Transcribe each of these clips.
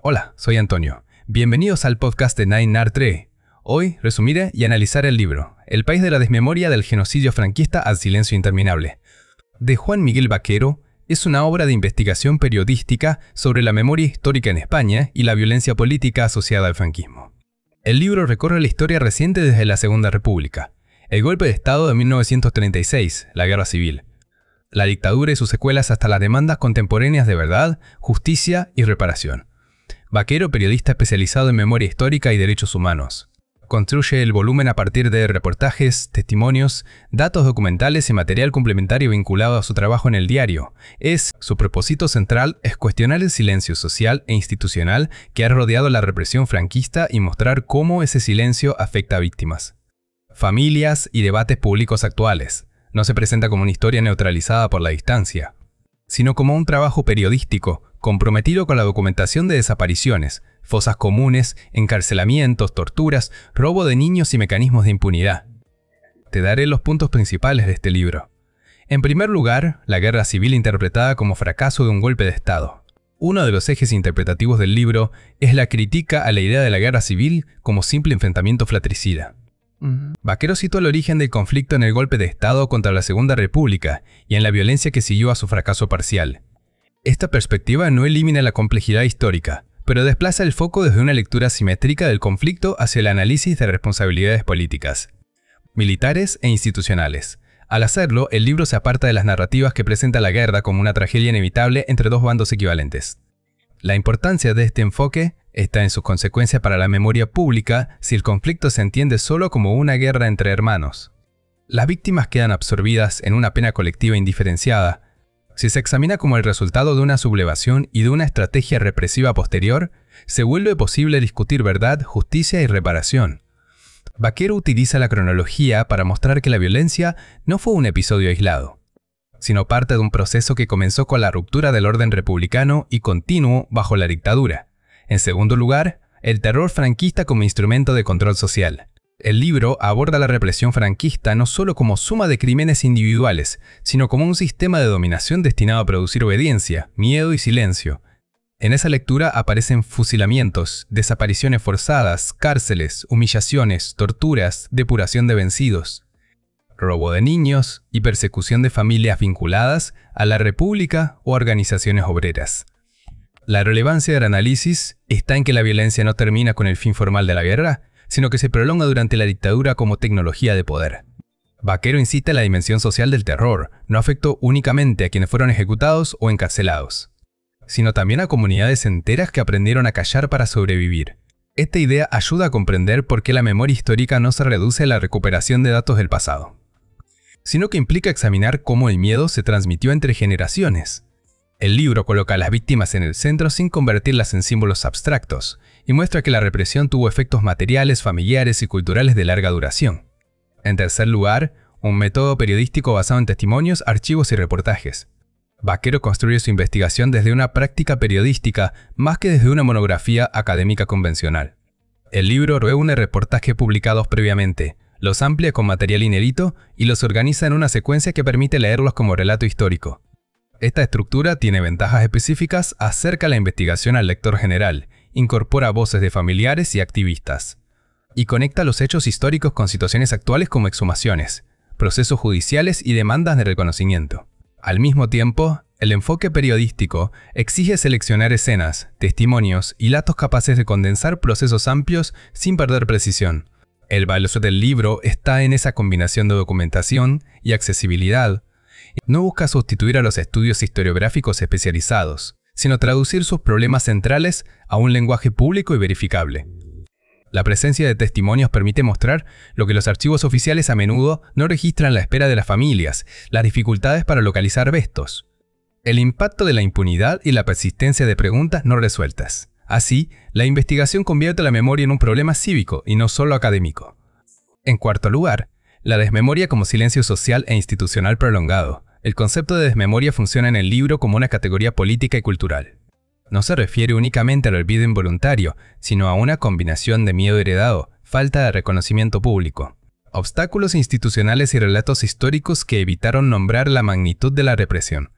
Hola, soy Antonio. Bienvenidos al podcast de Nine Art. Hoy resumiré y analizaré el libro El país de la desmemoria del genocidio franquista al silencio interminable, de Juan Miguel Vaquero. Es una obra de investigación periodística sobre la memoria histórica en España y la violencia política asociada al franquismo. El libro recorre la historia reciente desde la Segunda República, el golpe de Estado de 1936, la Guerra Civil, la dictadura y sus secuelas hasta las demandas contemporáneas de verdad, justicia y reparación. Vaquero, periodista especializado en memoria histórica y derechos humanos. Construye el volumen a partir de reportajes, testimonios, datos documentales y material complementario vinculado a su trabajo en el diario. Su propósito central es cuestionar el silencio social e institucional que ha rodeado la represión franquista y mostrar cómo ese silencio afecta a víctimas, familias y debates públicos actuales. No se presenta como una historia neutralizada por la distancia, sino como un trabajo periodístico comprometido con la documentación de desapariciones, fosas comunes, encarcelamientos, torturas, robo de niños y mecanismos de impunidad. Te daré los puntos principales de este libro. En primer lugar, la guerra civil interpretada como fracaso de un golpe de Estado. Uno de los ejes interpretativos del libro es la crítica a la idea de la guerra civil como simple enfrentamiento fratricida. Vaquero citó el origen del conflicto en el golpe de Estado contra la Segunda República y en la violencia que siguió a su fracaso parcial. Esta perspectiva no elimina la complejidad histórica, pero desplaza el foco desde una lectura simétrica del conflicto hacia el análisis de responsabilidades políticas, militares e institucionales. Al hacerlo, el libro se aparta de las narrativas que presenta la guerra como una tragedia inevitable entre dos bandos equivalentes. La importancia de este enfoque está en sus consecuencias para la memoria pública si el conflicto se entiende solo como una guerra entre hermanos. Las víctimas quedan absorbidas en una pena colectiva indiferenciada. Si se examina como el resultado de una sublevación y de una estrategia represiva posterior, se vuelve posible discutir verdad, justicia y reparación. Vaquero utiliza la cronología para mostrar que la violencia no fue un episodio aislado, sino parte de un proceso que comenzó con la ruptura del orden republicano y continuó bajo la dictadura. En segundo lugar, el terror franquista como instrumento de control social. El libro aborda la represión franquista no solo como suma de crímenes individuales, sino como un sistema de dominación destinado a producir obediencia, miedo y silencio. En esa lectura aparecen fusilamientos, desapariciones forzadas, cárceles, humillaciones, torturas, depuración de vencidos, robo de niños y persecución de familias vinculadas a la República o organizaciones obreras. La relevancia del análisis está en que la violencia no termina con el fin formal de la guerra, sino que se prolonga durante la dictadura como tecnología de poder. Vaquero incita a la dimensión social del terror, no afectó únicamente a quienes fueron ejecutados o encarcelados, sino también a comunidades enteras que aprendieron a callar para sobrevivir. Esta idea ayuda a comprender por qué la memoria histórica no se reduce a la recuperación de datos del pasado, sino que implica examinar cómo el miedo se transmitió entre generaciones. El libro coloca a las víctimas en el centro sin convertirlas en símbolos abstractos y muestra que la represión tuvo efectos materiales, familiares y culturales de larga duración. En tercer lugar, un método periodístico basado en testimonios, archivos y reportajes. Vaquero construye su investigación desde una práctica periodística más que desde una monografía académica convencional. El libro reúne reportajes publicados previamente, los amplia con material inédito y los organiza en una secuencia que permite leerlos como relato histórico. Esta estructura tiene ventajas específicas, acerca la investigación al lector general, incorpora voces de familiares y activistas, y conecta los hechos históricos con situaciones actuales como exhumaciones, procesos judiciales y demandas de reconocimiento. Al mismo tiempo, el enfoque periodístico exige seleccionar escenas, testimonios y datos capaces de condensar procesos amplios sin perder precisión. El valor del libro está en esa combinación de documentación y accesibilidad. No busca sustituir a los estudios historiográficos especializados, sino traducir sus problemas centrales a un lenguaje público y verificable. La presencia de testimonios permite mostrar lo que los archivos oficiales a menudo no registran: la espera de las familias, las dificultades para localizar restos, el impacto de la impunidad y la persistencia de preguntas no resueltas. Así, la investigación convierte la memoria en un problema cívico y no solo académico. En cuarto lugar, la desmemoria como silencio social e institucional prolongado. El concepto de desmemoria funciona en el libro como una categoría política y cultural. No se refiere únicamente al olvido involuntario, sino a una combinación de miedo heredado, falta de reconocimiento público, obstáculos institucionales y relatos históricos que evitaron nombrar la magnitud de la represión.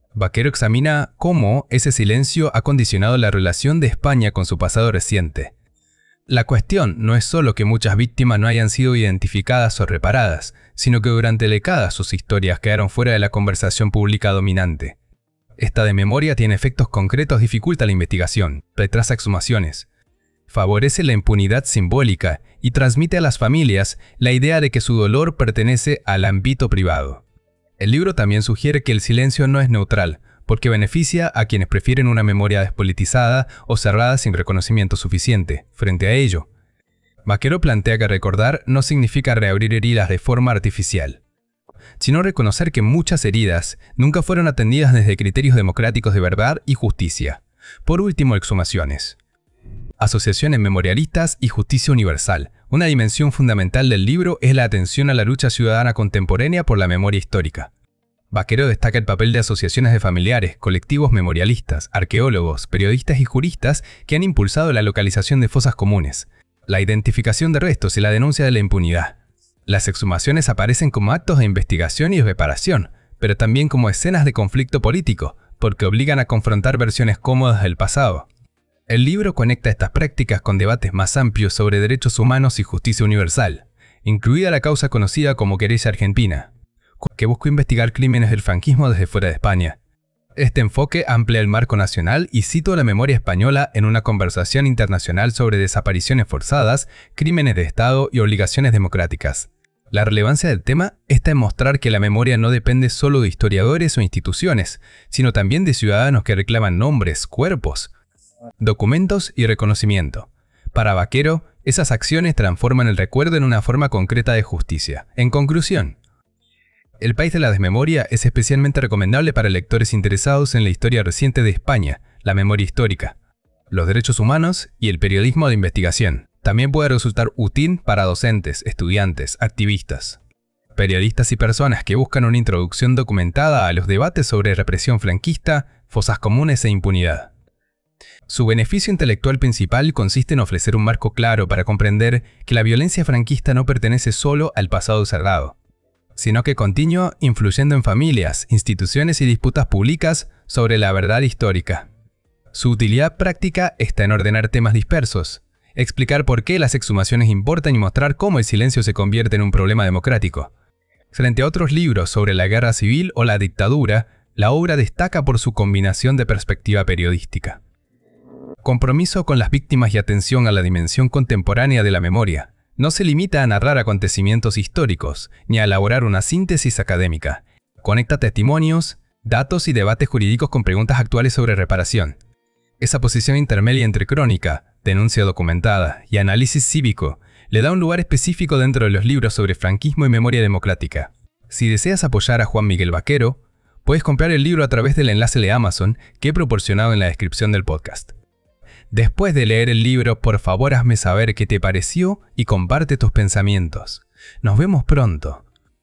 Vaquero examina cómo ese silencio ha condicionado la relación de España con su pasado reciente. La cuestión no es solo que muchas víctimas no hayan sido identificadas o reparadas, sino que durante décadas sus historias quedaron fuera de la conversación pública dominante. Esta desmemoria tiene efectos concretos, dificulta la investigación, retrasa exhumaciones, favorece la impunidad simbólica y transmite a las familias la idea de que su dolor pertenece al ámbito privado. El libro también sugiere que el silencio no es neutral, porque beneficia a quienes prefieren una memoria despolitizada o cerrada sin reconocimiento suficiente frente a ello. Vaquero plantea que recordar no significa reabrir heridas de forma artificial, sino reconocer que muchas heridas nunca fueron atendidas desde criterios democráticos de verdad y justicia. Por último, exhumaciones. Asociaciones memorialistas y justicia universal. Una dimensión fundamental del libro es la atención a la lucha ciudadana contemporánea por la memoria histórica. Vaquero destaca el papel de asociaciones de familiares, colectivos memorialistas, arqueólogos, periodistas y juristas que han impulsado la localización de fosas comunes, la identificación de restos y la denuncia de la impunidad. Las exhumaciones aparecen como actos de investigación y reparación, pero también como escenas de conflicto político, porque obligan a confrontar versiones cómodas del pasado. El libro conecta estas prácticas con debates más amplios sobre derechos humanos y justicia universal, incluida la causa conocida como querella argentina, que buscó investigar crímenes del franquismo desde fuera de España. Este enfoque amplía el marco nacional y sitúa la memoria española en una conversación internacional sobre desapariciones forzadas, crímenes de Estado y obligaciones democráticas. La relevancia del tema está en mostrar que la memoria no depende solo de historiadores o instituciones, sino también de ciudadanos que reclaman nombres, cuerpos, documentos y reconocimiento. Para Vaquero, esas acciones transforman el recuerdo en una forma concreta de justicia. En conclusión, El país de la desmemoria es especialmente recomendable para lectores interesados en la historia reciente de España, la memoria histórica, los derechos humanos y el periodismo de investigación. También puede resultar útil para docentes, estudiantes, activistas, periodistas y personas que buscan una introducción documentada a los debates sobre represión franquista, fosas comunes e impunidad. Su beneficio intelectual principal consiste en ofrecer un marco claro para comprender que la violencia franquista no pertenece solo al pasado cerrado, sino que continúa influyendo en familias, instituciones y disputas públicas sobre la verdad histórica. Su utilidad práctica está en ordenar temas dispersos, explicar por qué las exhumaciones importan y mostrar cómo el silencio se convierte en un problema democrático. Frente a otros libros sobre la guerra civil o la dictadura, la obra destaca por su combinación de perspectiva periodística, compromiso con las víctimas y atención a la dimensión contemporánea de la memoria. No se limita a narrar acontecimientos históricos, ni a elaborar una síntesis académica. Conecta testimonios, datos y debates jurídicos con preguntas actuales sobre reparación. Esa posición intermedia entre crónica, denuncia documentada y análisis cívico le da un lugar específico dentro de los libros sobre franquismo y memoria democrática. Si deseas apoyar a Juan Miguel Vaquero, puedes comprar el libro a través del enlace de Amazon que he proporcionado en la descripción del podcast. Después de leer el libro, por favor hazme saber qué te pareció y comparte tus pensamientos. Nos vemos pronto.